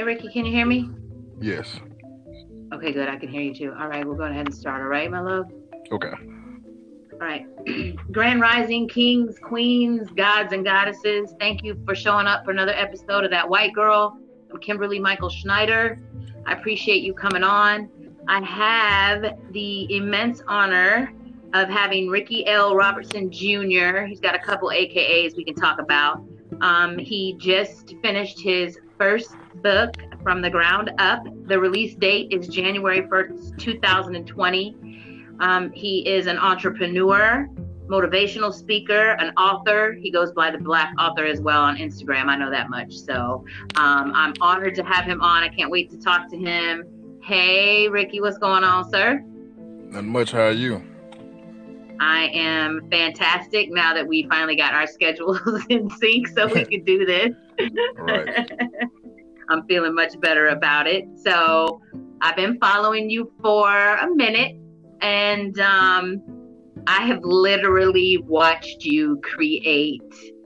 Hey, Ricky, can you hear me? Yes. Okay, good. I can hear you too. All right, we'll go ahead and start. All right, my love. Okay. All right. Grand Rising, kings, queens, gods, and goddesses. Thank you for showing up for another episode of That White Girl. I'm Kimberly Michael Schneider. I appreciate you coming on. I have the immense honor of having Ricky L. Robertson Jr. He's got a couple AKAs we can talk about. He just finished his first book from the ground up. The release date is January 1st, 2020. He is an entrepreneur, motivational speaker, an author. He goes by the Black Author as well on Instagram. I know that much. So I'm honored to have him on. I can't wait to talk to him. Hey, Ricky, what's going on, sir? Not much. How are you? I am fantastic now that we finally got our schedules in sync so we could do this. Right. I'm feeling much better about it. So I've been following you for a minute, and I have literally watched you create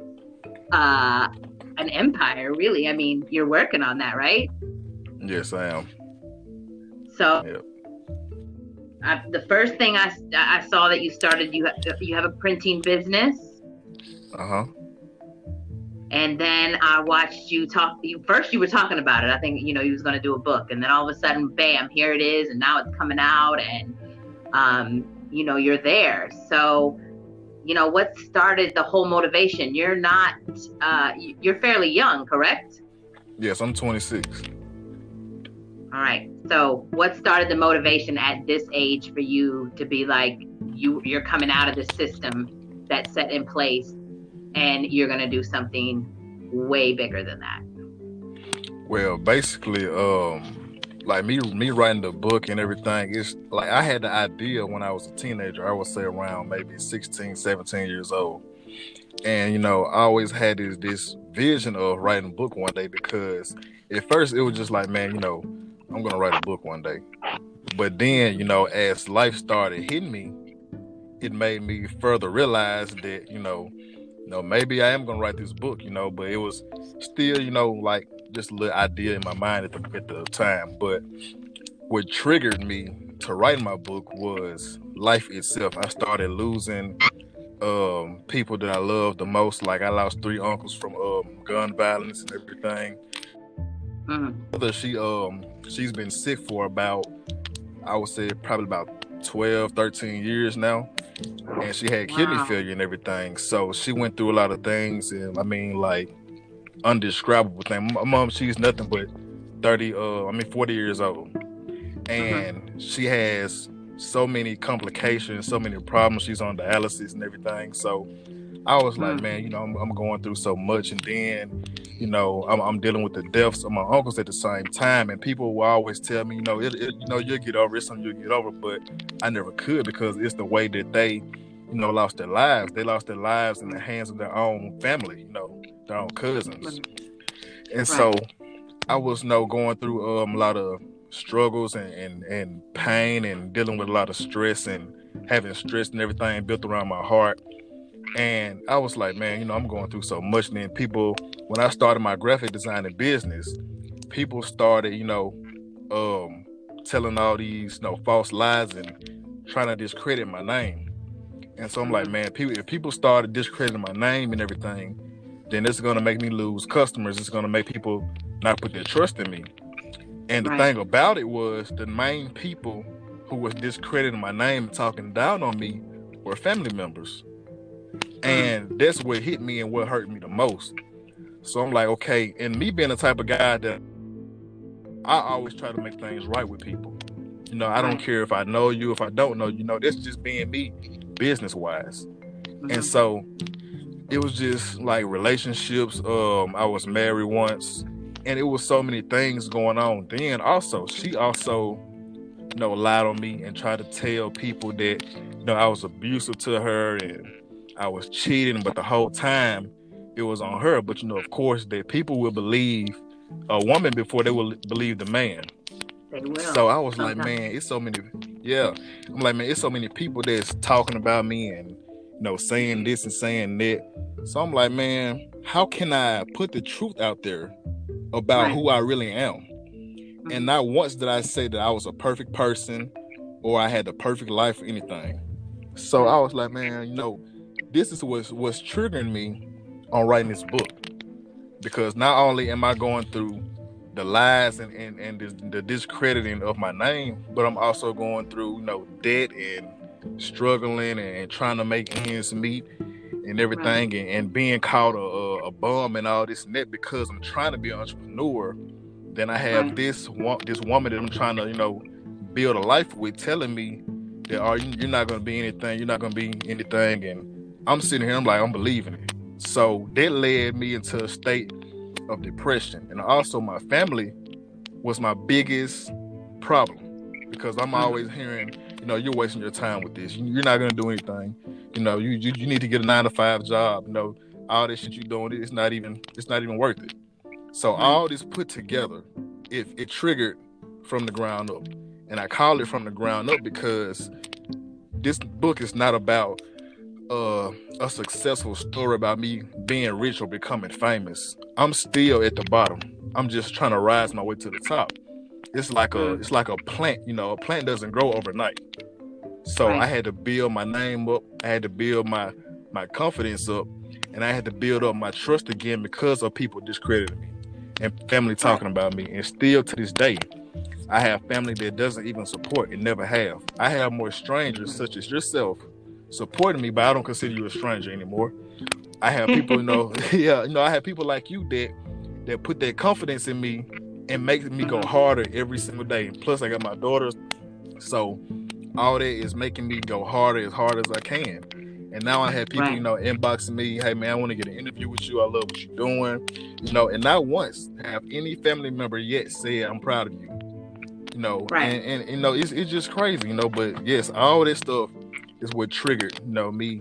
an empire, really. I mean, you're working on that, right? Yes, I am. So Yep. the first thing I saw that you started, you have a printing business. Uh-huh. And then I watched you talk. First, you were talking about it. I think you was going to do a book, and then all of a sudden, bam! Here it is, and now it's coming out, and you're there. So, what started the whole motivation? You're not. You're fairly young, correct? Yes, I'm 26. All right. So, what started the motivation at this age for you to be like you're coming out of the system that's set in place? And you're going to do something way bigger than that. Well, basically, like me writing the book and everything, it's like I had the idea when I was a teenager. I would say around maybe 16, 17 years old. And, I always had this vision of writing a book one day because at first it was just like, man, I'm going to write a book one day. But then, as life started hitting me, it made me further realize that, maybe I am gonna write this book, but it was still, like just a little idea in my mind at the time. But what triggered me to write my book was life itself. I started losing people that I loved the most. Like I lost 3 uncles from gun violence and everything. She's been sick for about, I would say probably about 12, 13 years now. And she had kidney failure and everything. So she went through a lot of things. And I mean, like, undescribable things. My mom, she's nothing but 40 years old. And she has so many complications, so many problems. She's on dialysis and everything. So I was like, man, I'm going through so much. And then, I'm dealing with the deaths of my uncles at the same time. And people will always tell me, you'll get over it, something you'll get over. But I never could because it's the way that they, lost their lives. They lost their lives in the hands of their own family, their own cousins. And so I was, going through a lot of struggles and pain and dealing with a lot of stress and having stress and everything built around my heart. And I was like, man, I'm going through so much. And then people, when I started my graphic designing business, people started, telling all these, false lies and trying to discredit my name. And so I'm like, man, if people started discrediting my name and everything, then it's going to make me lose customers. It's going to make people not put their trust in me. And the thing about it was the main people who was discrediting my name and talking down on me were family members. And that's what hit me and what hurt me the most. So I'm like, okay, and me being the type of guy that I always try to make things right with people. I don't care if I know you, if I don't know you, that's just being me business-wise. And so it was just like relationships. I was married once, and it was so many things going on. Then also, she also, lied on me and tried to tell people that, I was abusive to her and I was cheating, but the whole time it was on her. But, of course, that people will believe a woman before they will believe the man. They will. So I was like, man, it's so many. Yeah. I'm like, man, it's so many people that's talking about me and, saying this and saying that. So I'm like, man, how can I put the truth out there about who I really am? And not once did I say that I was a perfect person or I had the perfect life or anything. So I was like, man, this is what's triggering me on writing this book. Because not only am I going through the lies and the discrediting of my name, but I'm also going through, debt and struggling and trying to make ends meet and everything, and being called a bum and all this and that because I'm trying to be an entrepreneur. Then I have this woman that I'm trying to, build a life with telling me that you're not going to be anything, you're not going to be anything. And I'm sitting here, I'm believing it. So that led me into a state of depression. And also my family was my biggest problem because I'm always hearing, you're wasting your time with this. You're not going to do anything. You need to get a 9-to-5 job. All this shit you're doing, it's not even worth it. So all this put together, it triggered from the ground up. And I call it from the ground up because this book is not about a successful story about me being rich or becoming famous. I'm still at the bottom. I'm just trying to rise my way to the top. It's like a plant, a plant doesn't grow overnight. So I had to build my name up. I had to build my confidence up, and I had to build up my trust again because of people discrediting me and family talking about me. And still to this day, I have family that doesn't even support and never have. I have more strangers such as yourself supporting me, but I don't consider you a stranger anymore. I have people, I have people like you that put that confidence in me and makes me go harder every single day. Plus, I got my daughters, so all that is making me go harder as hard as I can. And now I have people, inboxing me, hey man, I want to get an interview with you. I love what you're doing, and not once have any family member yet said I'm proud of you, and it's just crazy, but yes, all that stuff is what triggered, me,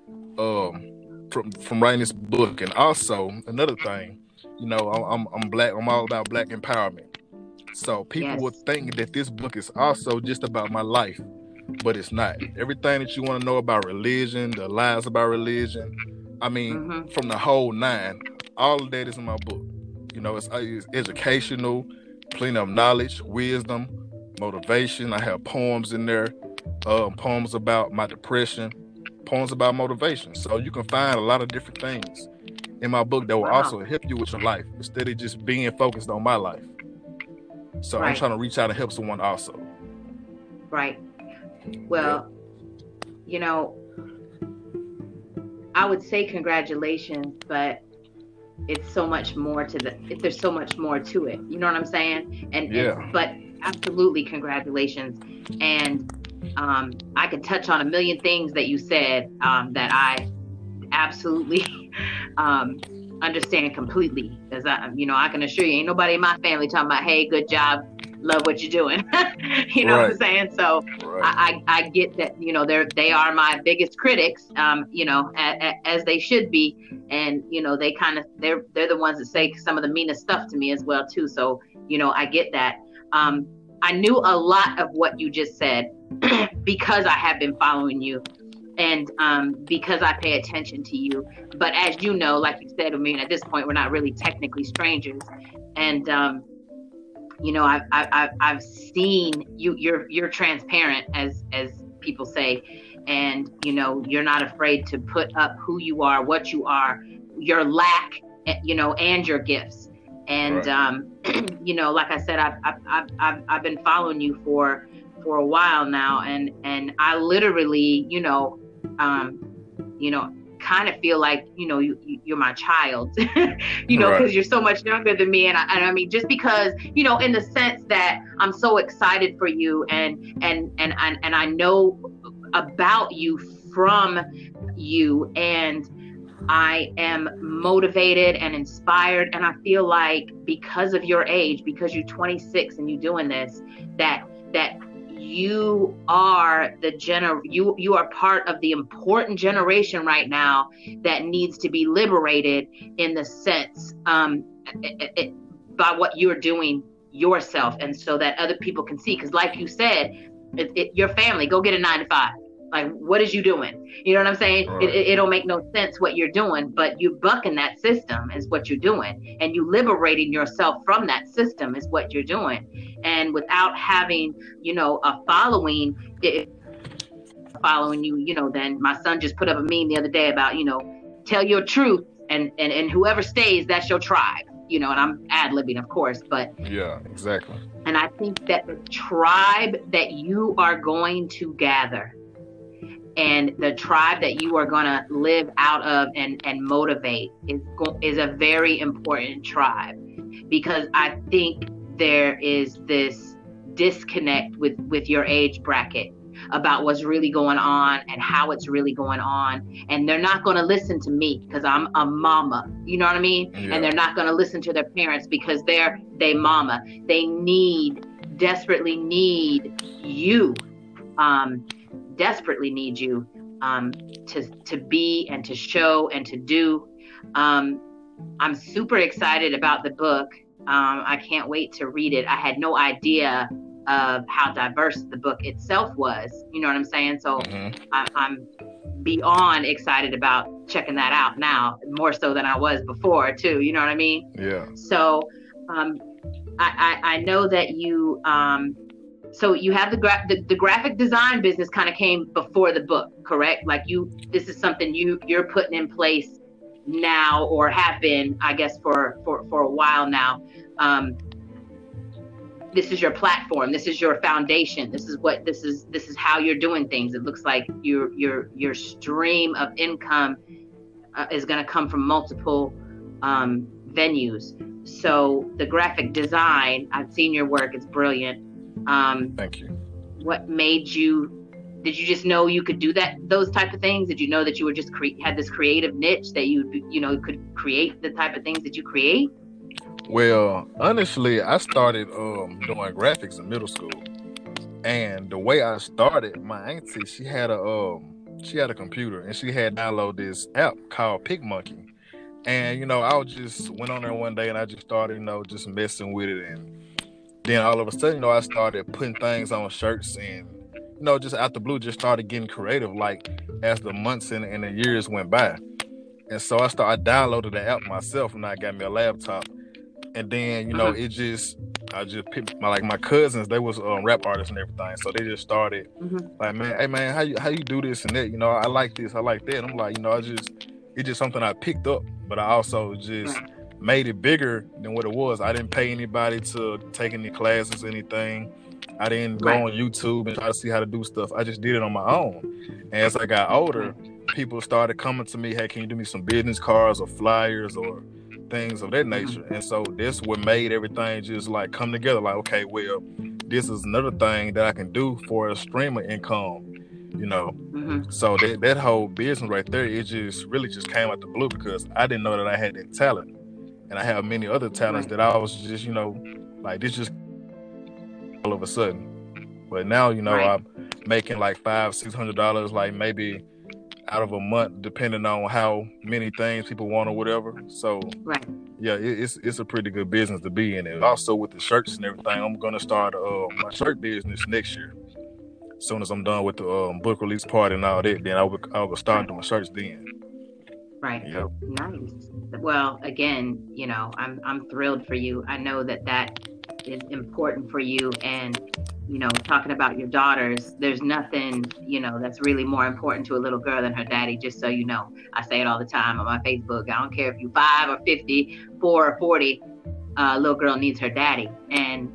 from writing this book. And also another thing, I'm Black. I'm all about Black empowerment. So people would think that this book is also just about my life, but it's not. Everything that you want to know about religion, the lies about religion, from the whole nine, all of that is in my book. It's educational, plenty of knowledge, wisdom, motivation. I have poems in there, poems about my depression, poems about motivation. So you can find a lot of different things in my book that will also help you with your life instead of just being focused on my life. So I'm trying to reach out and help someone also. Right. Well, I would say congratulations, but it's so much more there's so much more to it. You know what I'm saying? But absolutely congratulations. And I could touch on a million things that you said that I absolutely understand completely. Because I can assure you, ain't nobody in my family talking about, hey, good job, love what you're doing. You know what I'm saying? So I get that, they are my biggest critics, as they should be. And, they kind of, they're the ones that say some of the meanest stuff to me as well, too. So, I get that. I knew a lot of what you just said because I have been following you and because I pay attention to you. But as you know, like you said, at this point, we're not really technically strangers. And, I've seen you. You're transparent, as people say, and you're not afraid to put up who you are, what you are, your lack, and your gifts. And like I said, I've been following you for a while now, and I literally, kind of feel like you're my child, because you're so much younger than me, and I mean, just because in the sense that I'm so excited for you, and I know about you from you, and I am motivated and inspired, and I feel like because of your age, because you're 26 and you're doing this, that you are you are part of the important generation right now that needs to be liberated in the sense by what you're doing yourself, and so that other people can see. Because like you said, your family, go get a 9-to-5. Like, what is you doing? You know what I'm saying? Right. It don't make no sense what you're doing, but you bucking that system is what you're doing. And you liberating yourself from that system is what you're doing. And without having, a following, following you, then my son just put up a meme the other day about, tell your truth and whoever stays, that's your tribe. And I'm ad-libbing, of course, but yeah, exactly. And I think that the tribe that you are going to gather and the tribe that you are going to live out of and motivate is a very important tribe, because I think there is this disconnect with your age bracket about what's really going on and how it's really going on. And they're not going to listen to me because I'm a mama, you know what I mean? Yeah. And they're not going to listen to their parents because they mama. They desperately need you, to be and to show and to do. I'm super excited about the book. I can't wait to read it. I had no idea of how diverse the book itself was. You know what I'm saying? So I'm beyond excited about checking that out now, more so than I was before too. You know what I mean? Yeah. So I know that you so you have the graphic design business kind of came before the book, correct? Like this is something you're putting in place now, or have been, I guess, for a while now. This is your platform. This is your foundation. This is how you're doing things. It looks like your stream of income is going to come from multiple venues. So the graphic design, I've seen your work. It's brilliant. Thank you. What made you? Did you just know you could do those type of things? Did you know that you were just had this creative niche that you could create the type of things that you create? Well, honestly, I started doing graphics in middle school, and the way I started, my auntie, she had a computer, and she had downloaded this app called PicMonkey, and I just went on there one day and I just started just messing with it, and then all of a sudden I started putting things on shirts, and just out the blue, just started getting creative, like as the months and the years went by, and so I downloaded the app myself, and I got me a laptop. And then, I just picked my cousins, they was rap artists and everything. So they just started like, man, hey man, how you do this and that? I like this, I like that. And I'm like, it's just something I picked up, but I also just made it bigger than what it was. I didn't pay anybody to take any classes or anything. I didn't go on YouTube and try to see how to do stuff. I just did it on my own. And as I got older, people started coming to me, hey, can you do me some business cards or flyers or things of that nature? And so this what made everything just like come together, like, okay, well, this is another thing that I can do for a stream of income, So that whole business right there, it just really just came out the blue, because I didn't know that I had that talent, and I have many other talents that I was just like, this just all of a sudden. But now I'm making like $500-$600, like maybe out of a month, depending on how many things people want or whatever. So yeah, it's a pretty good business to be in. And also with the shirts and everything, I'm gonna start my shirt business next year. As soon as I'm done with the book release party and all that, then I will start doing shirts then. Right. Yep. Nice. Well, again, I'm thrilled for you. I know that is important for you, and talking about your daughters, there's nothing, that's really more important to a little girl than her daddy, just so you know. I say it all the time on my Facebook. I don't care if you're 5 or 50, 4 or 40, little girl needs her daddy. And,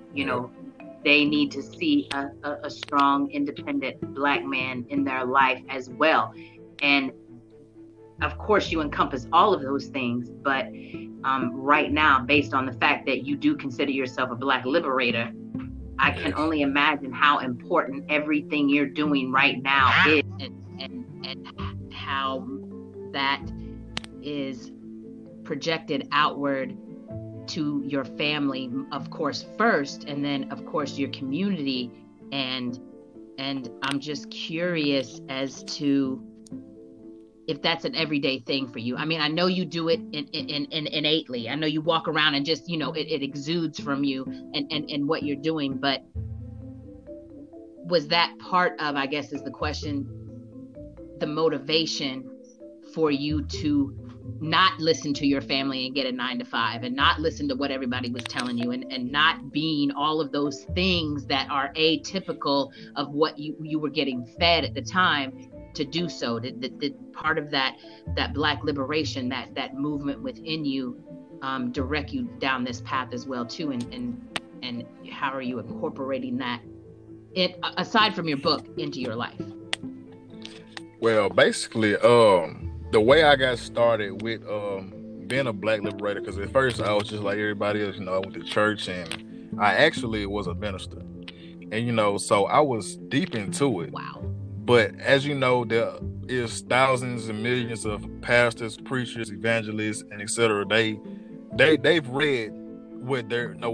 they need to see a strong, independent Black man in their life as well. And of course, you encompass all of those things, but right now, based on the fact that you do consider yourself a Black liberator, I can only imagine how important everything you're doing right now is, and how that is projected outward to your family, of course, first, and then, of course, your community. And I'm just curious as to if that's an everyday thing for you. I mean, I know you do it innately. I know you walk around and just, it exudes from you and what you're doing. But was that part of, I guess is the question, the motivation for you to not listen to your family and get a 9-to-5 and not listen to what everybody was telling you and not being all of those things that are atypical of what you were getting fed at the time, to do so? Did part of that Black liberation, that movement within you direct you down this path as well too? And how are you incorporating that, aside from your book, into your life? Well, basically, the way I got started with being a Black liberator, because at first I was just like everybody else, I went to church and I actually was a minister. And, so I was deep into it. Wow. But as you know, there is thousands and millions of pastors, preachers, evangelists, and etc. They've read what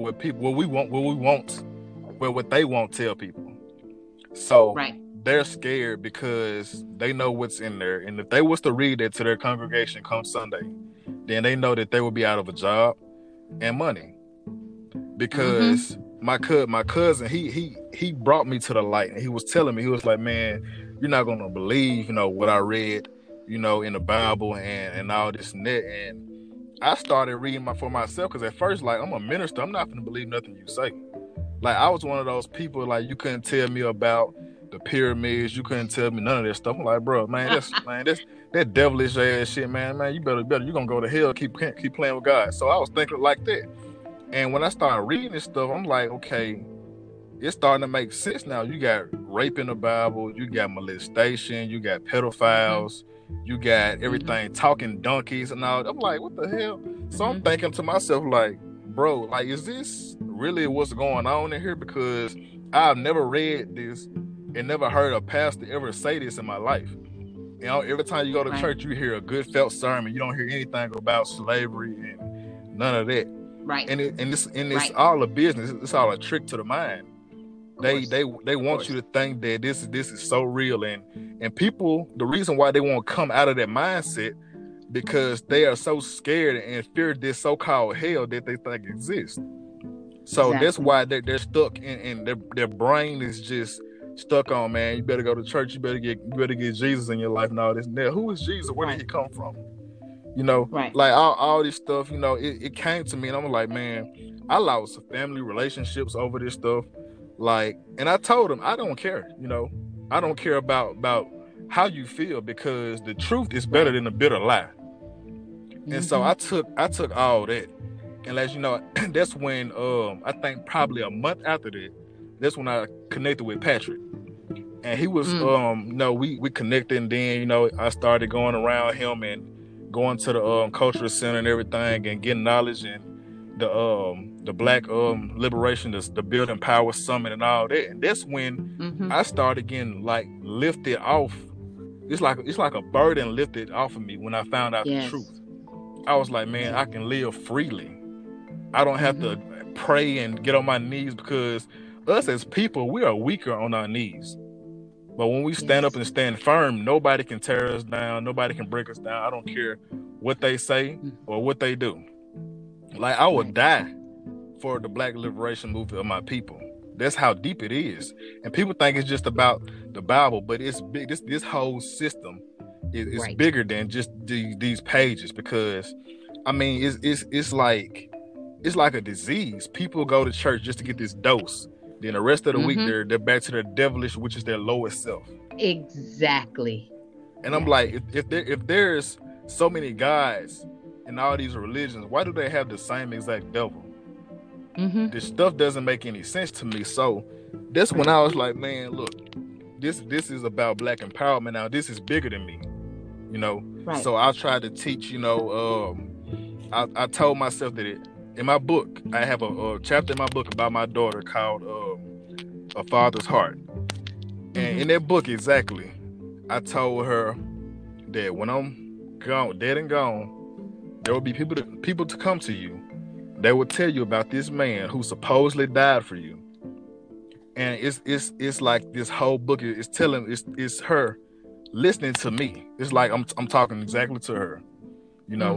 what they won't tell people. So right. They're scared because they know what's in there. And if they was to read that to their congregation come Sunday, then they know that they will be out of a job and money. Because my cousin, he brought me to the light, and he was telling me, he was like, man, you're not going to believe, what I read, in the Bible and all this and that. And I started reading for myself, because at first, like, I'm a minister. I'm not going to believe nothing you say. Like, I was one of those people, like, you couldn't tell me about the pyramids, you couldn't tell me none of that stuff. I'm like, bro, that's that devilish ass shit, man, you better, you're gonna go to hell, keep playing with God. So I was thinking like that. And when I started reading this stuff, I'm like, okay, it's starting to make sense now. You got rape in the Bible, you got molestation, you got pedophiles, you got everything, talking donkeys and all. I'm like, what the hell? So I'm thinking to myself, like, bro, like, is this really what's going on in here? Because I've never read this and never heard a pastor ever say this in my life. Every time you go to church, you hear a good felt sermon. You don't hear anything about slavery and none of that. Right. And it's all a business. It's all a trick to the mind. They want you to think that this is so real, and people, the reason why they won't come out of that mindset, because they are so scared and fear this so-called hell that they think exists. So That's why they're stuck in their brain is just stuck on, man, you better go to church, you better get Jesus in your life and all this and that. Who is Jesus? Where did he come from? Like all this stuff, it came to me, and I'm like, man, I lost family relationships over this stuff. Like, and I told him, I don't care, I don't care about how you feel, because the truth is better than a bitter lie. And so I took all that. And as you know, that's when I think probably a month after that, that's when I connected with Patrick. And he was we connected, and then I started going around him and going to the cultural center and everything, and getting knowledge, and the Black liberation, the Building Power Summit and all that. And that's when I started getting like lifted off. It's like a burden lifted off of me when I found out the truth. I was like, man, I can live freely. I don't have to pray and get on my knees, because us as people, we are weaker on our knees. But when we stand up and stand firm, nobody can tear us down. Nobody can break us down. I don't care what they say or what they do. Like, I would die for the Black liberation movement of my people. That's how deep it is. And people think it's just about the Bible, but it's big. This whole system is bigger than just these pages, because I mean, it's like a disease. People go to church just to get this dose. Then the rest of the week, they're back to their devilish, which is their lowest self. Exactly. And I'm like, if there's so many gods in all these religions, why do they have the same exact devil? This stuff doesn't make any sense to me. So that's when I was like, man, look, this is about Black empowerment now. This is bigger than me, Right. So I tried to teach, I told myself that in my book, I have a chapter in my book about my daughter called A Father's Heart. And in that book, exactly, I told her that when I'm gone, dead and gone, there will be people to come to you. They will tell you about this man who supposedly died for you. And it's like this whole book is telling, it's her listening to me. It's like I'm talking exactly to her,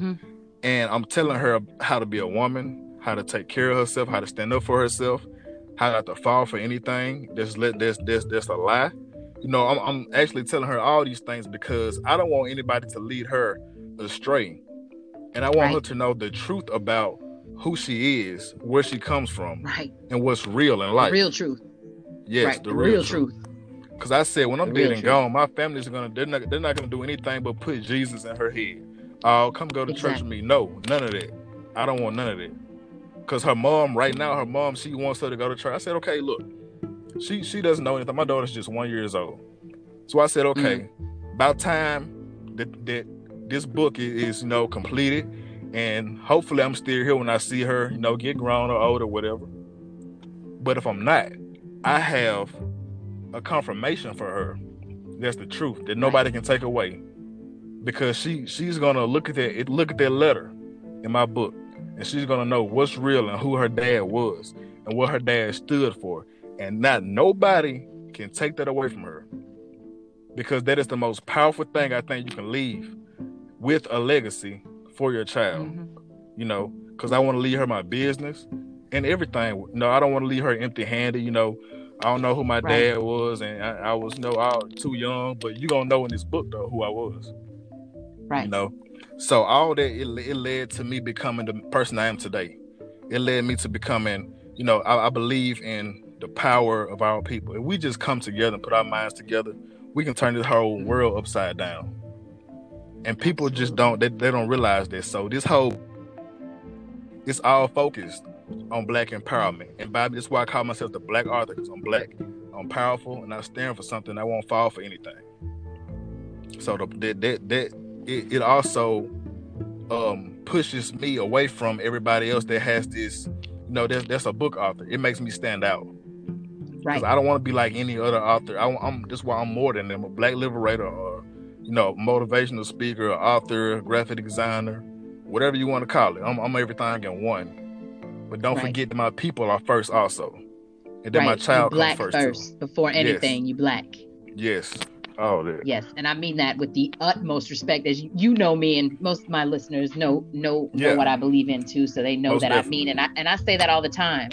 and I'm telling her how to be a woman, how to take care of herself, how to stand up for herself, how not to fall for anything. That's a lie. You know, I'm actually telling her all these things because I don't want anybody to lead her astray, and I want her to know the truth about who she is, where she comes from, and what's real in life. The real truth. Yes, the real truth. Because I said, when I'm dead and gone, my family's they're not gonna do anything but put Jesus in her head. Oh, come go to church with me. No, none of that. I don't want none of that. Because her mom, she wants her to go to church. I said, okay, look, she doesn't know anything. My daughter's just 1 year old. So I said, okay, about time that this book is completed, and hopefully I'm still here when I see her, get grown or old or whatever. But if I'm not, I have a confirmation for her. That's the truth that nobody can take away, because she's gonna look at that letter in my book, and she's gonna know what's real and who her dad was and what her dad stood for, and not nobody can take that away from her, because that is the most powerful thing I think you can leave with a legacy for your child. Because I want to leave her my business and everything. I don't want to leave her empty-handed. I don't know who my dad was, and I was too young, but you're going to know in this book, though, who I was. Right. So all that, it led to me becoming the person I am today. It led me to becoming, I believe in the power of our people. If we just come together and put our minds together, we can turn this whole world upside down. And people just don't realize that. So it's all focused on Black empowerment. And Bobby, that's why I call myself the Black author, because I'm Black, I'm powerful, and I stand for something. I won't fall for anything. So it also pushes me away from everybody else that has this, that's a book author. It makes me stand out. Because I don't want to be like any other author. That's why I'm more than them. A Black liberator, or motivational speaker, author, graphic designer, whatever you want to call it. I'm everything in one. But don't forget that my people are first also. And then my child comes first too. Before anything, you Black. Yes. All that. Yes, and I mean that with the utmost respect, as you know me, and most of my listeners know what I believe in too, so they know most that definitely. I mean, and I say that all the time.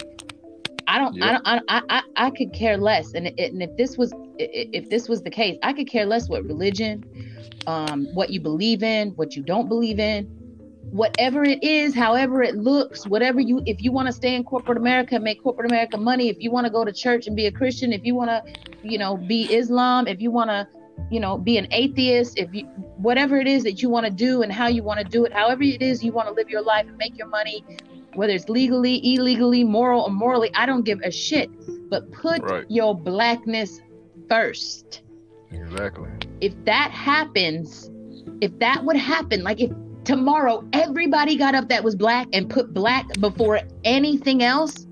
I could care less, and if this was the case, I could care less what religion, what you believe in, what you don't believe in, whatever it is, however it looks, if you want to stay in corporate America, make corporate America money, if you want to go to church and be a Christian, if you want to, be Islam, if you want to, be an atheist, whatever it is that you want to do and how you want to do it, however it is you want to live your life and make your money, whether it's legally, illegally, moral or morally, I don't give a shit. But put your Blackness first. Exactly. If that would happen, like if tomorrow everybody got up that was Black and put Black before anything else,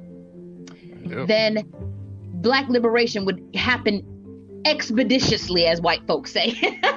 then Black liberation would happen expeditiously, as white folks say.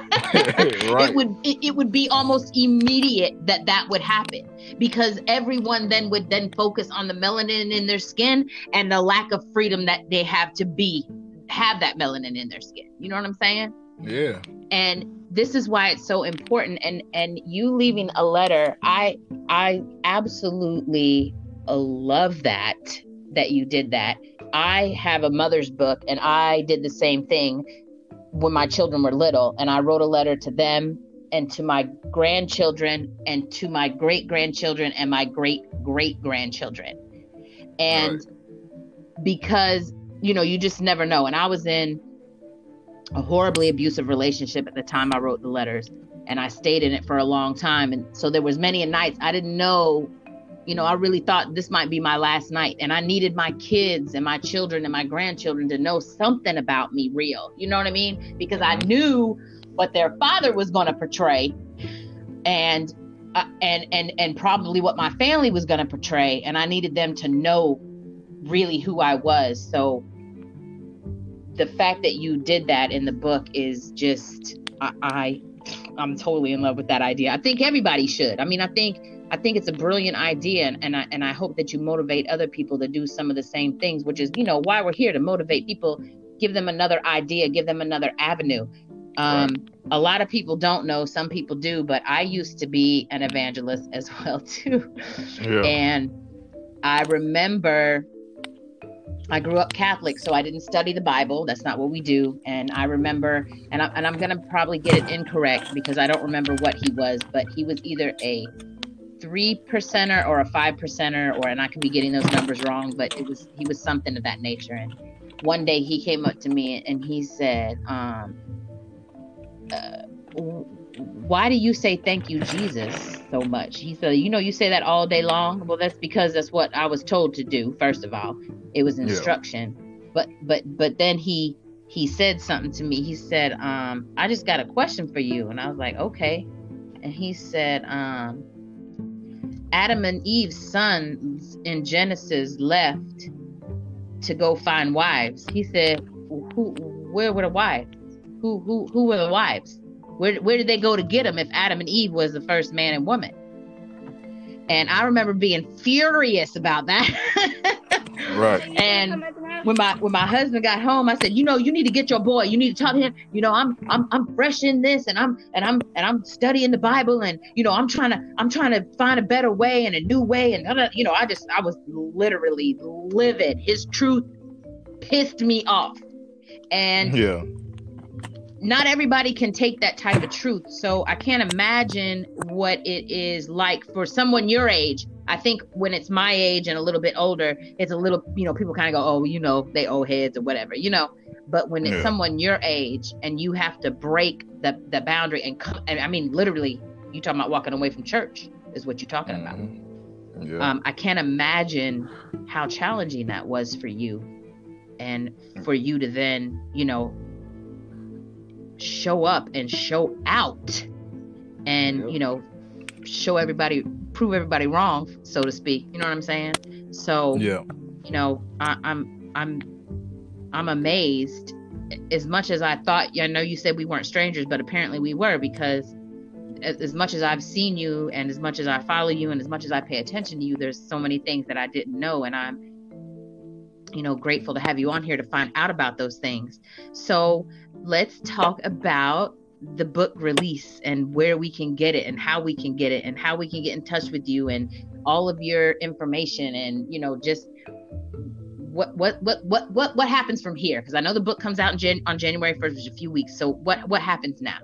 It would be almost immediate that would happen, because everyone would focus on the melanin in their skin and the lack of freedom that they have have that melanin in their skin. You know what I'm saying? Yeah. And this is why it's so important. And you leaving a letter, I absolutely love that you did that. I have a mother's book, and I did the same thing when my children were little, and I wrote a letter to them and to my grandchildren and to my great-grandchildren and my great-great-grandchildren. And because, you just never know. And I was in a horribly abusive relationship at the time I wrote the letters, and I stayed in it for a long time. And so there was many nights I didn't know, I really thought this might be my last night, and I needed my kids and my children and my grandchildren to know something about me real. You know what I mean? Because I knew what their father was going to portray, and probably what my family was going to portray, and I needed them to know really who I was. So the fact that you did that in the book is just, I'm totally in love with that idea. I think everybody should. I mean, I think it's a brilliant idea, and I hope that you motivate other people to do some of the same things, which is, why we're here, to motivate people, give them another idea, give them another avenue. A lot of people don't know, some people do, but I used to be an evangelist as well too. Yeah. And I remember I grew up Catholic, so I didn't study the Bible. That's not what we do. And I remember, and I'm going to probably get it incorrect because I don't remember what he was, but he was either a 3%er or a 5%er, and I could be getting those numbers wrong, but he was something of that nature. And one day he came up to me and he said, why do you say thank you, Jesus, so much? He said, you say that all day long. Well, that's because that's what I was told to do. First of all, it was instruction. Yeah. But then he said something to me. He said, I just got a question for you. And I was like, okay. And he said, Adam and Eve's sons in Genesis left to go find wives. He said, where were the wives? Who were the wives? Where did they go to get them if Adam and Eve was the first man and woman? And I remember being furious about that. Right. And when my husband got home, I said, you need to get your boy. You need to talk to him. I'm fresh in this, and I'm studying the Bible, and I'm trying to find a better way and a new way, and I was literally livid. His truth pissed me off, and yeah. Not everybody can take that type of truth. So I can't imagine what it is like for someone your age. I think when it's my age and a little bit older, it's a little, people kind of go, oh, they old heads or whatever, but when it's someone your age and you have to break the boundary and I mean, literally, you talking about walking away from church is what you're talking about. Yeah. I can't imagine how challenging that was for you, and for you to then, show up and show out and show everybody, prove everybody wrong, so to speak. You know what I'm saying? So I'm amazed. As much as I thought, I know you said we weren't strangers, but apparently we were, because as much as I've seen you and as much as I follow you and as much as I pay attention to you, there's so many things that I didn't know, and I'm grateful to have you on here to find out about those things. So let's talk about the book release and where we can get it and how we can get it and how we can get in touch with you and all of your information and just what happens from here, because I know the book comes out on January 1st, which is a few weeks. So what happens now?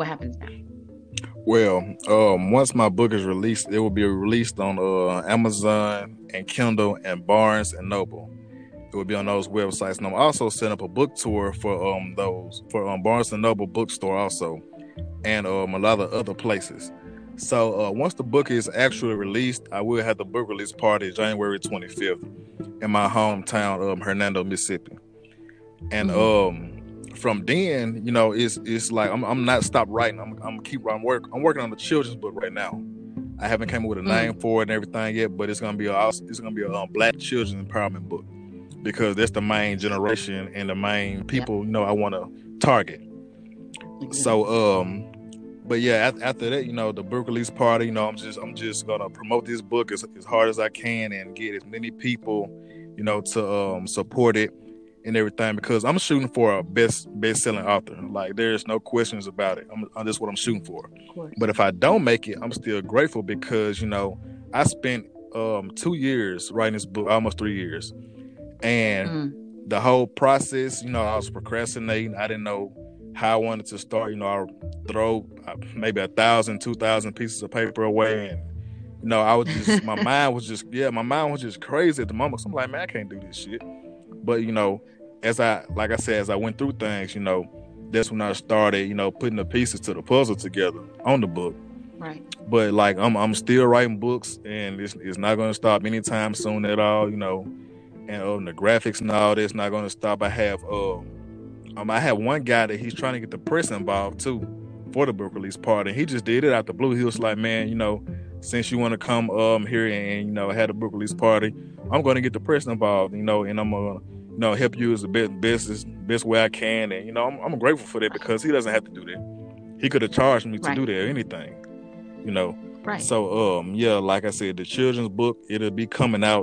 Well, once my book is released, it will be released on Amazon and Kindle and Barnes and Noble. It will be on those websites, and I'm also setting up a book tour for Barnes and Noble bookstore also, and a lot of other places. So once the book is actually released, I will have the book release party January 25th in my hometown, Hernando, Mississippi. And from then, it's like I'm not stopped writing. I'm keep on work. I'm working on the children's book right now. I haven't come up with a name for it and everything yet, but it's gonna be a Black children's empowerment book, because that's the main generation and the main people I want to target. So but yeah, after that, the book release party, I'm just gonna promote this book as hard as I can and get as many people to support it and everything, because I'm shooting for a best-selling author. Like, there's no questions about it. That's what I'm shooting for. But if I don't make it, I'm still grateful, because I spent 2 years writing this book, almost 3 years. And the whole process, I was procrastinating. I didn't know how I wanted to start. I would throw maybe 1,000, 2,000 pieces of paper away, and I was just my mind was just crazy at the moment. So I'm like, man, I can't do this shit. But as I went through things, that's when I started, putting the pieces to the puzzle together on the book. Right. But like I'm still writing books, and it's not going to stop anytime soon at all. And the graphics and all that's not going to stop. I have one guy that he's trying to get the press involved too for the book release party. He just did it out the blue. He was like, man, since you want to come here and have a book release party, I'm going to get the press involved, and I'm gonna help you as the best way I can. And I'm grateful for that, because he doesn't have to do that. He could have charged me to do that or anything, Right. So like I said, the children's book, it'll be coming out.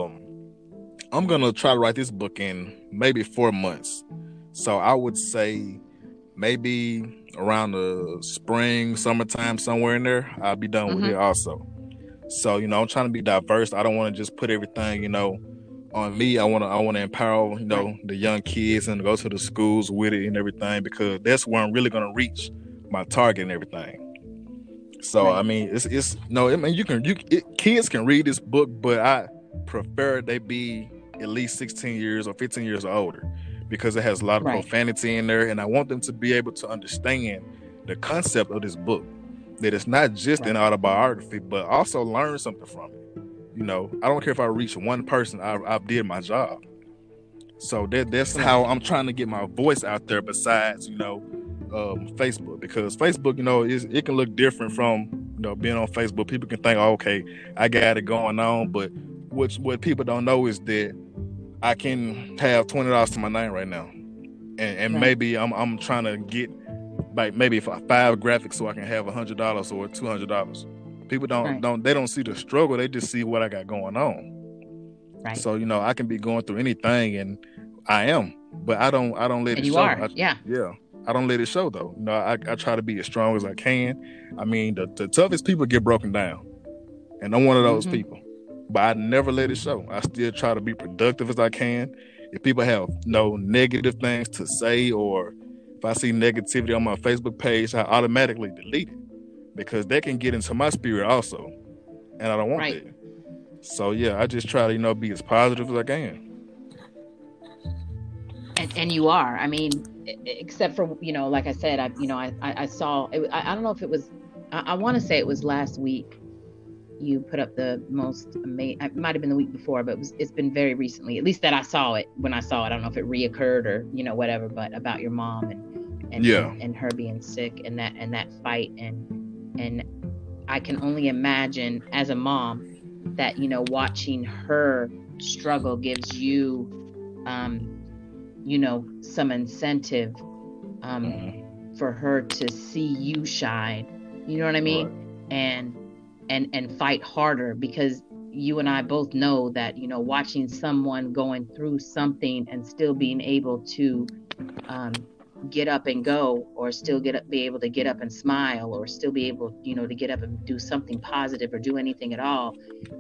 I'm gonna try to write this book in maybe 4 months. So I would say maybe around the spring, summertime, somewhere in there, I'll be done with it also. So, I'm trying to be diverse. I don't want to just put everything, on me, I wanna empower, Right. the young kids and go to the schools with it and everything, because that's where I'm really gonna reach my target and everything. So I Right. mean, it's no, I mean kids can read this book, but I prefer they be at least 16 years or 15 years or older, because it has a lot of Right. profanity in there, and I want them to be able to understand the concept of this book. That it's not just an Right. autobiography, but also learn something from it. I don't care if I reach one person, I did my job. So that's Right. how I'm trying to get my voice out there. Besides, Facebook, because Facebook, it can look different from being on Facebook. People can think, oh, okay, I got it going on, but what people don't know is that I can have $20 to my name right now, and Right. maybe I'm trying to get like maybe 5 graphics so I can have $100 or $200. People Right. don't see the struggle. They just see what I got going on. Right. So I can be going through anything, and I am, but I don't let And it you show. are. Yeah. I don't let it show though. I try to be as strong as I can. I mean, the toughest people get broken down, and I'm one of those people. But I never let it show. I still try to be productive as I can. If people have no negative things to say, or if I see negativity on my Facebook page, I automatically delete it, because that can get into my spirit also, and I don't want Right. that. So yeah, I just try to be as positive as I can. And you are. I mean, except for like I said, I saw. I don't know if it was. I want to say it was last week. You put up the most amazing. It might have been the week before, but it's been very recently. At least that I saw it. When I saw it, I don't know if it reoccurred or whatever. But about your mom and her being sick and that fight and I can only imagine as a mom that watching her struggle gives you some incentive for her to see you shine. You know what I mean? Right. And fight harder, because you and I both know that watching someone going through something and still being able to get up and go, or still be able to get up and smile, or still be able to get up and do something positive or do anything at all,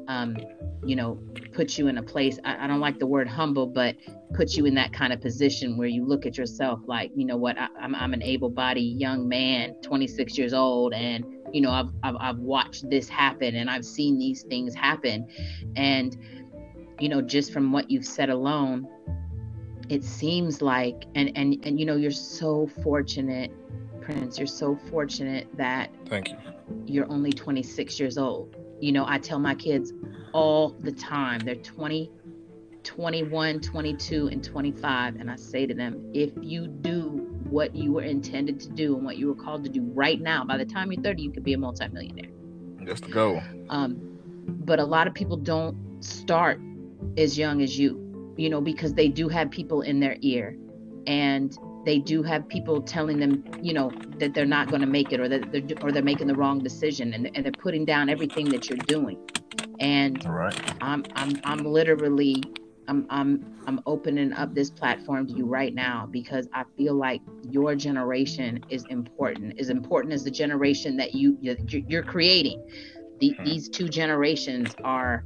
put you in a place, I don't like the word humble, but put you in that kind of position where you look at yourself like, what, I'm an able-bodied young man, 26 years old, and I've watched this happen, and I've seen these things happen, and just from what you've said alone, it seems like, and you're so fortunate, Prince. You're so fortunate that thank you. You're only 26 years old. I tell my kids all the time, they're 20, 21, 22, and 25, and I say to them, if you do what you were intended to do and what you were called to do right now, by the time you're 30, you could be a multimillionaire. That's the goal. But a lot of people don't start as young as you, because they do have people in their ear, and they do have people telling them, that they're not going to make it, or that they're making the wrong decision, and they're putting down everything that you're doing. And right. I'm literally I'm opening up this platform to you right now, because I feel like your generation is important as the generation that you're creating. These two generations are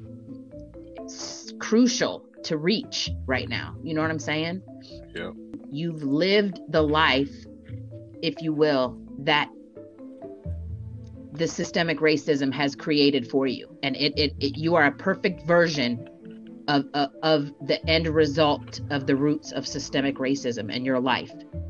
crucial to reach right now. You know what I'm saying? Yeah. You've lived the life, if you will, that the systemic racism has created for you, and you are a perfect version of the end result of the roots of systemic racism in your life.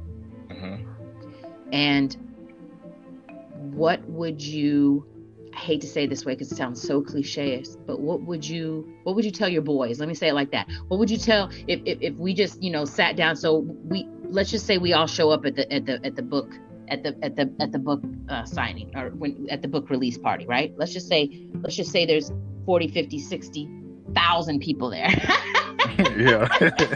And what would you, I hate to say it this way because it sounds so cliche, but what would you tell your boys? Let me say it like that. What would you tell if we just sat down? So let's just say we all show up at the book signing, or at the book release party, right? Let's just say there's 40, 50, 60,000 people there. Yeah.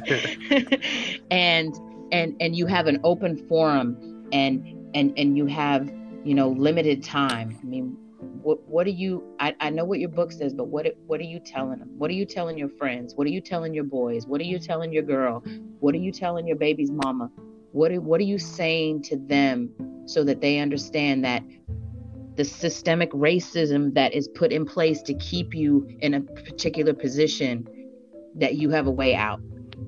and you have an open forum, and you have limited time. I mean, what do you, I know what your book says, but what are you telling them? What are you telling your friends? What are you telling your boys? What are you telling your girl? What are you telling your baby's mama? What are you saying to them so that they understand that the systemic racism that is put in place to keep you in a particular position that you have a way out?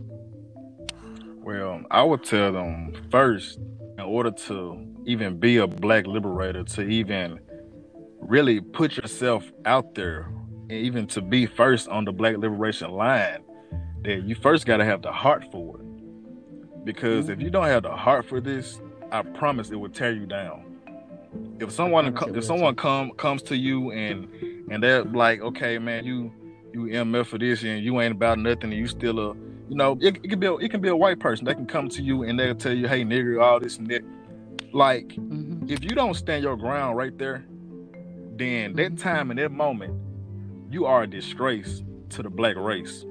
Well, I would tell them first, in order to even be a black liberator, to even really put yourself out there, and even to be first on the black liberation line, that you first got to have the heart for it. Because if you don't have the heart for this, I promise it will tear you down. If someone comes to you and they're like, okay, man, you MF for this and you ain't about nothing, and you still a, you know, it can be a white person. They can come to you and they'll tell you, hey, nigger, all this and that. Like, if you don't stand your ground right there, then that time and that moment, you are a disgrace to the black race.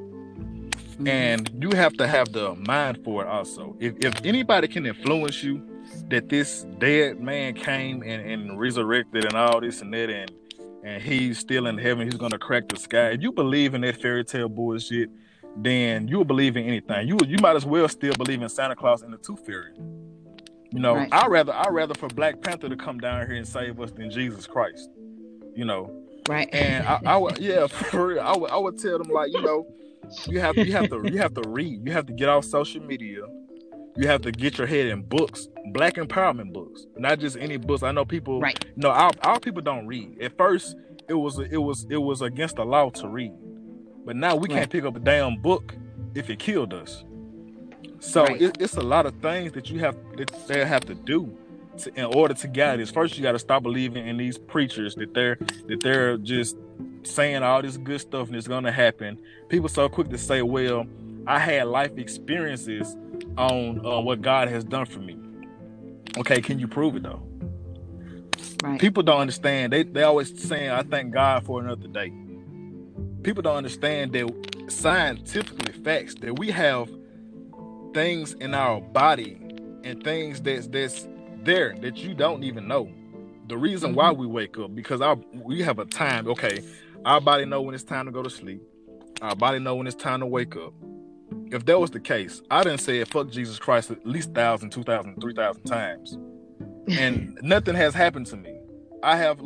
And you have to have the mind for it also. If anybody can influence you that this dead man came and resurrected and all this and that, and he's still in heaven, he's gonna crack the sky. If you believe in that fairy tale bullshit, then you'll believe in anything. You might as well still believe in Santa Claus and the Tooth Fairy. You know, right. I'd rather for Black Panther to come down here and save us than Jesus Christ. You know, right? And I would, yeah, for real, I would tell them, like, you know, you have to read. You have to get off social media. You have to get your head in books, Black empowerment books, not just any books. I know people, right? No, our people don't read. At first, it was against the law to read, but now we can't pick up a damn book if it killed us. So it's a lot of things that they have to do in order to get this. First, you got to stop believing in these preachers that they're just saying all this good stuff and it's gonna happen. People so quick to say, well, I had life experiences on what God has done for me. Okay, can you prove it though? Right. People don't understand. They always saying, I thank God for another day. People don't understand that scientifically facts that we have things in our body and things that's there that you don't even know. The reason why we wake up, because we have a time. Okay, our body know when it's time to go to sleep. Our body know when it's time to wake up. If that was the case, I done said fuck Jesus Christ at least 1,000, 2,000, 3,000 times, and nothing has happened to me. I have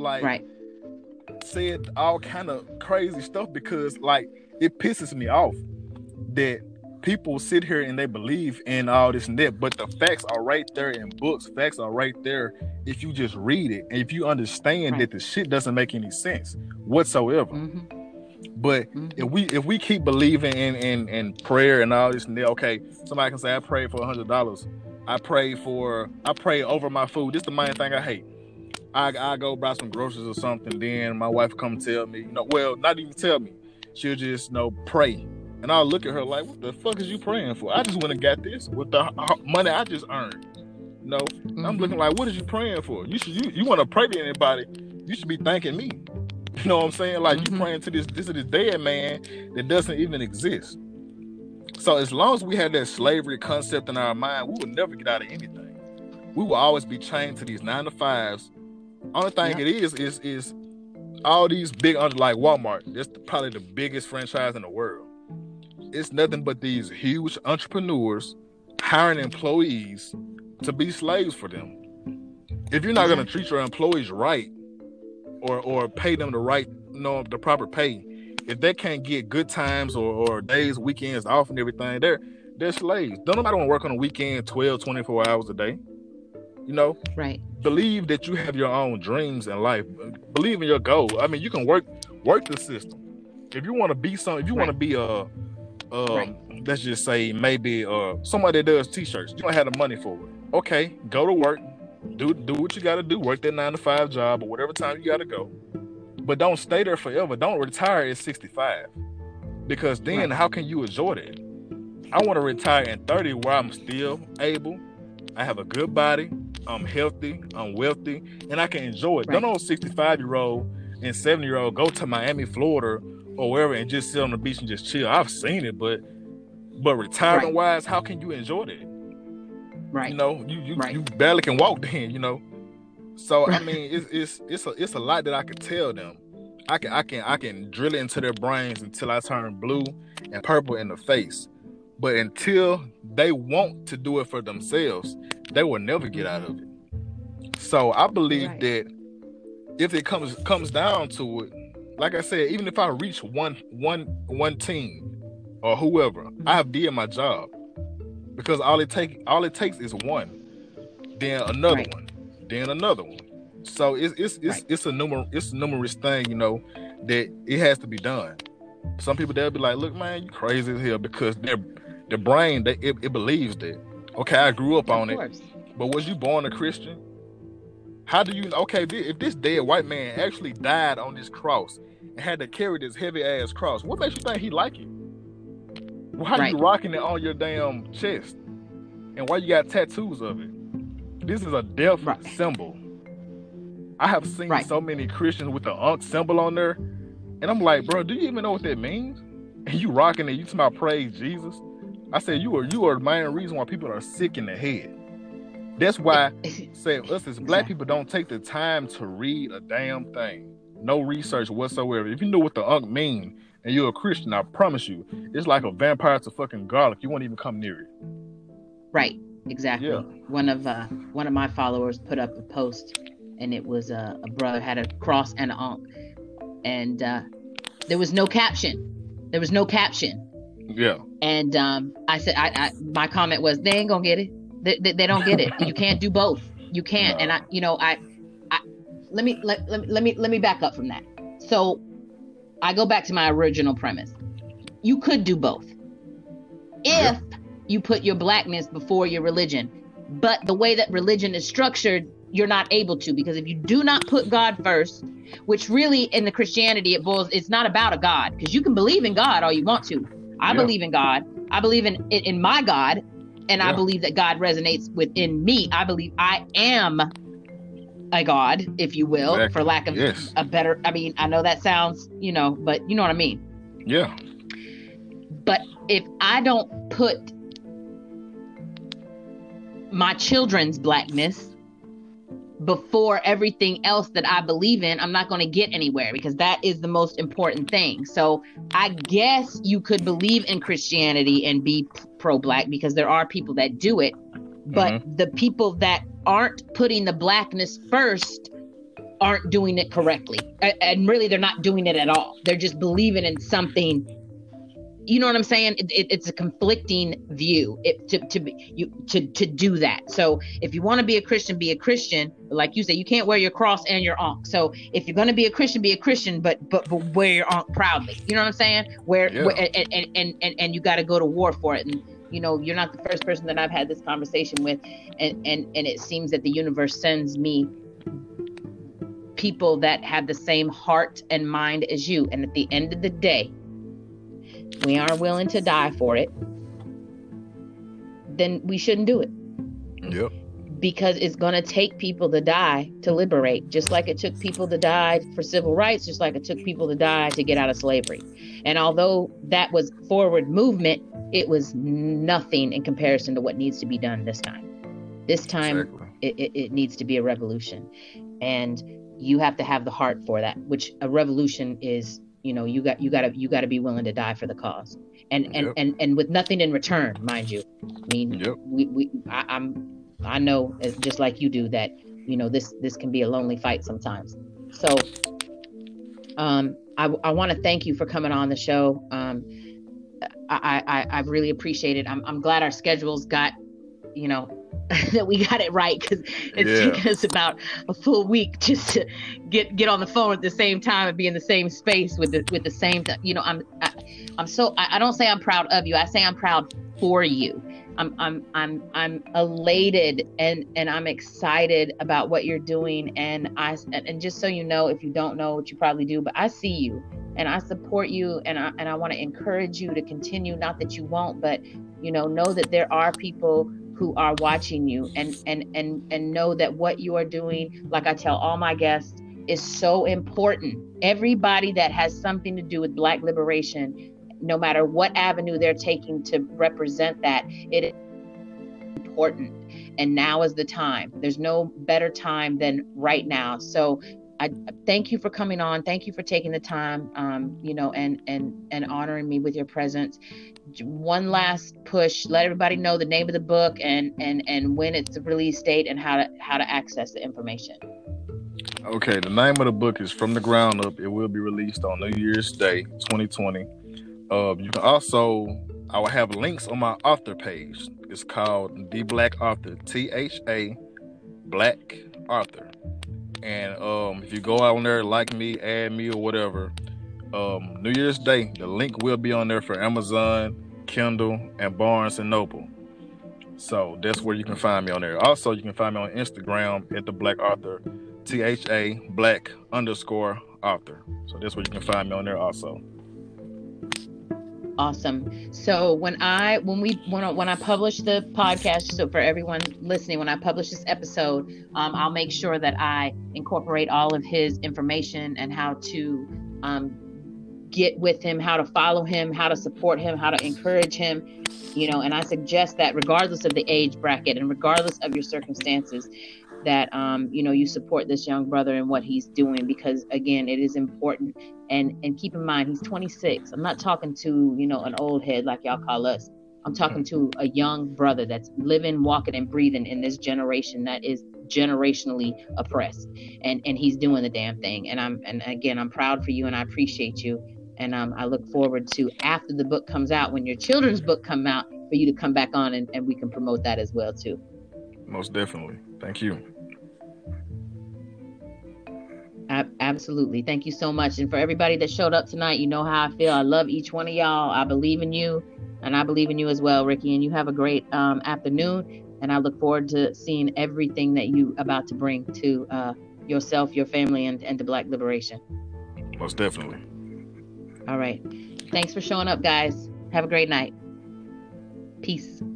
said all kind of crazy stuff because like it pisses me off that people sit here and they believe in all this and that, but the facts are right there in books. Facts are right there if you just read it and if you understand that the shit doesn't make any sense whatsoever. But if we keep believing in prayer and all this and that, okay, somebody can say I prayed for $100. I pray over my food. This is the main thing I hate. I go buy some groceries or something, then my wife come tell me, well, not even tell me. She'll just pray. And I'll look at her like, what the fuck is you praying for? I just went and got this with the money I just earned. I'm looking like, what is you praying for? You want to pray to anybody, you should be thanking me. You know what I'm saying? Like you praying to this dead man that doesn't even exist. So as long as we had that slavery concept in our mind, we would never get out of anything. We will always be chained to these 9-to-5s. Only thing it is all these big, like Walmart. That's probably the biggest franchise in the world. It's nothing but these huge entrepreneurs hiring employees to be slaves for them. If you're not going to treat your employees right or pay them the proper pay, if they can't get good times or days, weekends off and everything, they're slaves. Don't nobody want to work on a weekend 12, 24 hours a day. Right. Believe that you have your own dreams in life. Believe in your goal. I mean, you can work the system. If you want to be something, if you want to be let's just say maybe somebody that does t-shirts, you don't have the money for it. Okay, go to work, do what you got to do, work that 9-to-5 job or whatever time you got to go, but don't stay there forever. Don't retire at 65, because then how can you enjoy that? I want to retire at 30 where I'm still able, I have a good body, I'm healthy, I'm wealthy, and I can enjoy it. Don't no 65-year-old and 70-year-old go to Miami, Florida or wherever and just sit on the beach and just chill. I've seen it, but retirement wise, how can you enjoy that? Right. You barely can walk then, So I mean, it's a lot that I could tell them. I can drill it into their brains until I turn blue and purple in the face. But until they want to do it for themselves, they will never get out of it. So I believe that if it comes down to it, like I said, even if I reach one team, or whoever, I have did my job. Because all it takes is one, then another Right. one, then another one. So it's a numerous thing, you know, that it has to be done. Some people they'll be like, "Look, man, you crazy as hell," because their brain it believes that. Okay, I grew up on it, but was you born a Christian? How do you? Okay, if this dead white man actually died on this cross and had to carry this heavy ass cross, what makes you think he like it? Well, how you rocking it on your damn chest, and why you got tattoos of it? This is a death symbol. I have seen so many Christians with the Ankh symbol on there, and I'm like, bro, do you even know what that means? And you rocking it, you talking about praise Jesus? I said, you are the main reason why people are sick in the head. That's why say us as black people don't take the time to read a damn thing. No research whatsoever. If you know what the Ankh mean and you're a Christian, I promise you, it's like a vampire to fucking garlic. You won't even come near it. Right. Exactly. Yeah. One of my followers put up a post, and it was a brother had a cross and an Ankh, and there was no caption. Yeah. And I said, my comment was, they ain't gonna get it. They don't get it. You can't do both. You can't. No. And let me back up from that. So I go back to my original premise. You could do both if you put your blackness before your religion. But the way that religion is structured, you're not able to, because if you do not put God first, which really in the Christianity it's not about a God, because you can believe in God all you want to. I believe in God. I believe in my God. And I believe that God resonates within me. I believe I am a God, if you will, for lack of a better, I mean, I know that sounds, but you know what I mean? Yeah. But if I don't put my children's blackness before everything else that I believe in, I'm not going to get anywhere, because that is the most important thing. So I guess you could believe in Christianity and be pro-black, because there are people that do it, but the people that aren't putting the blackness first aren't doing it correctly. And really, they're not doing it at all. They're just believing in something. You know what I'm saying? It's a conflicting view to do that. So if you want to be a Christian, be a Christian. Like you say, you can't wear your cross and your Ankh. So if you're going to be a Christian, but wear your Ankh proudly. You know what I'm saying? And you got to go to war for it. And you're not the first person that I've had this conversation with. And it seems that the universe sends me people that have the same heart and mind as you. And at the end of the day, we aren't willing to die for it, then we shouldn't do it. Yep. Because it's going to take people to die to liberate, just like it took people to die for civil rights, just like it took people to die to get out of slavery. And although that was forward movement, it was nothing in comparison to what needs to be done this time. This time, it needs to be a revolution. And you have to have the heart for that, which a revolution is. You got to be willing to die for the cause, and with nothing in return, mind you. I mean, I know, just like you do, that this can be a lonely fight sometimes. So, I want to thank you for coming on the show. I really appreciate it. I'm glad our schedules got that we got it right, because it's taken us about a full week just to get on the phone at the same time and be in the same space with the same I don't say I'm proud of you, I say I'm proud for you. I'm elated and I'm excited about what you're doing, and just so you know, if you don't know, what you probably do, but I see you and I support you, and I want to encourage you to continue. Not that you won't, but know that there are people who are watching you, and know that what you are doing, like I tell all my guests, is so important. Everybody that has something to do with Black liberation, no matter what avenue they're taking to represent that, it is important. And now is the time. There's no better time than right now. So I thank you for coming on. Thank you for taking the time, and honoring me with your presence. One last push. Let everybody know the name of the book and when it's the release date and how to access the information. Okay, the name of the book is From the Ground Up. It will be released on New Year's Day, 2020. You can also, I will have links on my author page. It's called The Black Author, THA Black Author. And if you go out on there, like me, add me or whatever, New Year's Day, the link will be on there for Amazon, Kindle, and Barnes and Noble. So that's where you can find me on there. Also, you can find me on Instagram at The Black Author, THA Black _ Author. So that's where you can find me on there also. Awesome. So when I publish the podcast, so for everyone listening, when I publish this episode, I'll make sure that I incorporate all of his information and how to get with him, how to follow him, how to support him, how to encourage him, and I suggest that regardless of the age bracket and regardless of your circumstances, that you support this young brother and what he's doing, because again, it is important. And keep in mind, he's 26. I'm not talking to an old head like y'all call us. I'm talking to a young brother that's living, walking, and breathing in this generation that is generationally oppressed, and he's doing the damn thing. And again, I'm proud for you, and I appreciate you. And I look forward to, after the book comes out, when your children's book come out, for you to come back on and we can promote that as well too. Most definitely. Thank you. Absolutely. Thank you so much. And for everybody that showed up tonight, you know how I feel. I love each one of y'all. I believe in you, and I believe in you as well, Ricky. And you have a great afternoon. And I look forward to seeing everything that you about to bring to yourself, your family, and to Black liberation. Most definitely. All right. Thanks for showing up, guys. Have a great night. Peace.